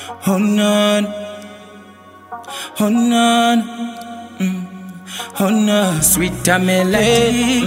Oh no, oh no, oh no, sweet melody.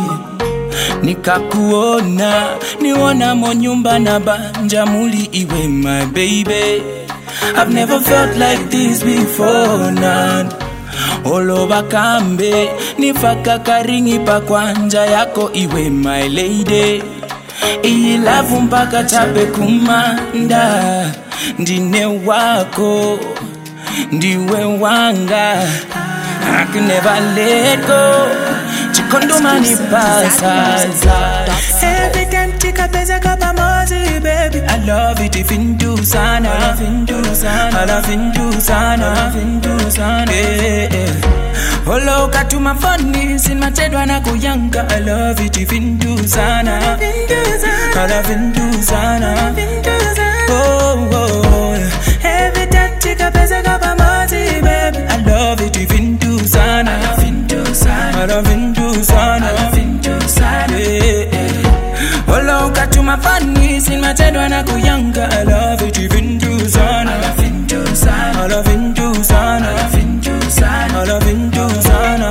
Nikakuona, niona monyumba na banja muli iwe my baby. I've never felt like this before, none. Oloba kambe, nifaka karingi pa kwanja yako iwe my lady. Iyi love mpaka chape kumanda, ndine wako, ndiwe wanga. I can never let go. Chikondo mani pasa. Every time chika pesa kapa mozi, baby. I love it if into sana. I love into sana. I love into sana. I love into sana. Hello, katuma funny, sin matedwa na kuyanga. I love it if into sana. I love into sana. Oh, oh. Every time chika pesa kapa mozi, baby. I love it if into sana. I love into sana. I love into sana. I love into sana. Hello, katuma funny, sin matedwa na kuyanga. I love it if into sana. I love into sana. I love into sana. I love into sana. I love into sana.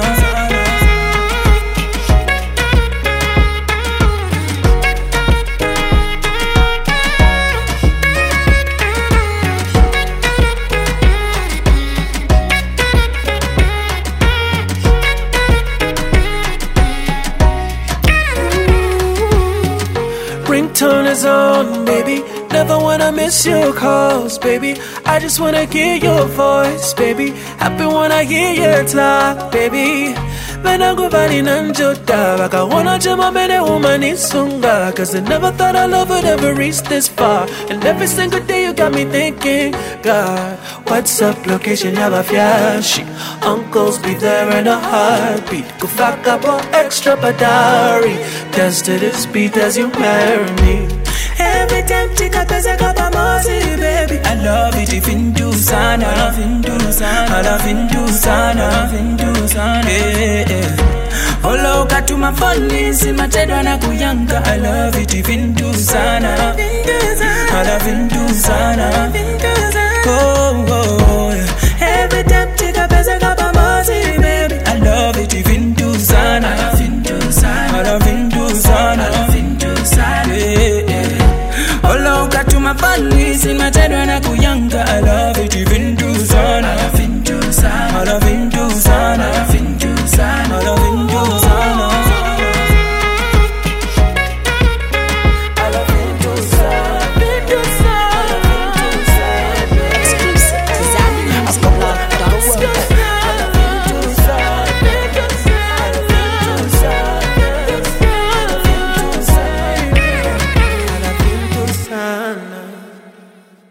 Ringtone is on, baby. Never wanna miss your calls, baby. I just wanna hear your voice, baby. Happy when I hear your talk, baby. Menangu vali nanjota, waka wanna jama mene umani sunga. Cause I never thought our love would ever reach this far. And every single day you got me thinking, God, what's up, location, yaba fyashi. Uncles be there in a heartbeat. Go fuck up on extra badari. Dance to this beat as you marry me. Every time chika pesa kapa mozi, baby. I love it if into sana. I love into sana. I love into sana. I love into sana. Hello, katuma funny, sin matedwa na kuyanga. I love it if into sana. I love into sana. Oh, oh. Every time chika pesa kapa mozi, baby. I love it if into sana. I love into sana. I love into sana. I love into sana. Hello, katuma funny, sin matedwa na kuyanga. I love it if into